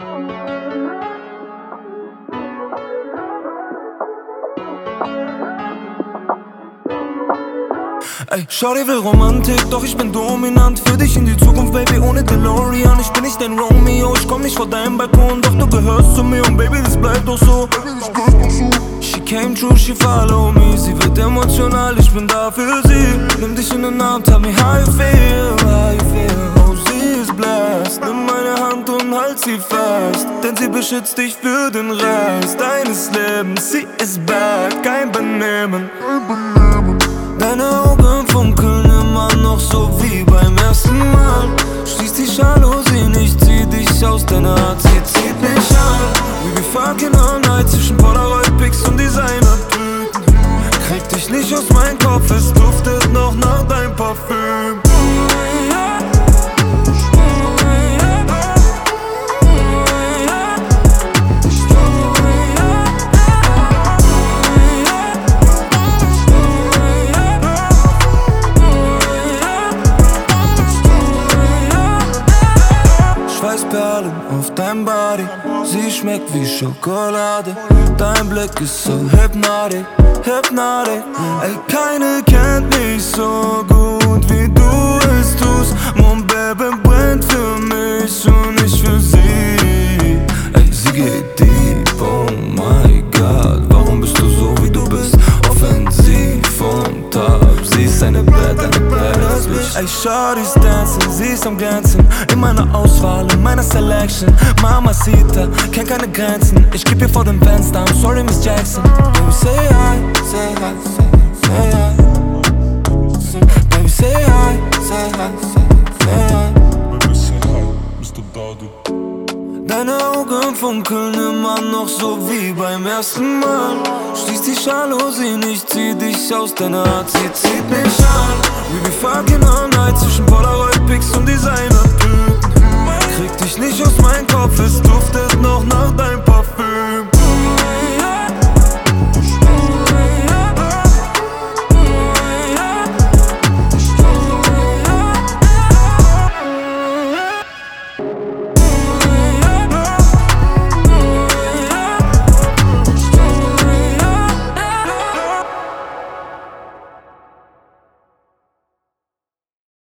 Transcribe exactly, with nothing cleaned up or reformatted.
Ey, Shawty will Romantik, doch ich bin dominant. Für dich in die Zukunft, Baby, ohne DeLorean. Ich bin nicht dein Romeo, ich komm nicht vor deinem Balkon. Doch du gehörst zu mir und Baby, das bleibt doch so. She came true, she follow me. Sie wird emotional, ich bin da für sie. Nimm dich in den Arm, tell me how you feel, how you feel. Oh, sie ist blessed, nimm meine Hand und halt sie fest. Denn sie beschützt dich für den Rest deines Lebens. Sie ist back, kein Benehmen, kein Benehmen. Deine Augen funkeln immer noch so wie beim ersten Mal. Schließ die Jalousien, ich zieh dich aus, deine Art, sie zieht mich an. We be fucking all night zwischen Polaroid-Pics und Designer-Tüten. Krieg dich nicht aus meinem Kopf, es duftet noch nach deinem Parfüm. Schweißperlen auf deinem Body, sie schmeckt wie Schokolade. Dein Blick ist so hypnotic, hypnotic. Ey, keine kennt mich so gut wie du es tust. Mon Baby brennt für mich und ich für sie. Ey, sie geht deep, oh my God. Warum bist du so wie du bist? Offensiv on top, sie ist eine Bad, eine Badass Bitch. Ey, Shawty's dancing, sie ist am Glänzen. In meiner Auswahl, in meiner Selection. Mamacita, kennt keine Grenzen. Ich geb ihr vor dem Fenster, I'm sorry Miss Jackson. Baby say hi, say hi, say hi. Baby say hi, say hi, say hi. Baby say hi, Mister Daddy. Deine Augen funkeln immer noch so wie beim ersten Mal. Schließ die Jalousien, ich zieh dich aus, deine Art, sie zieht mich an. We be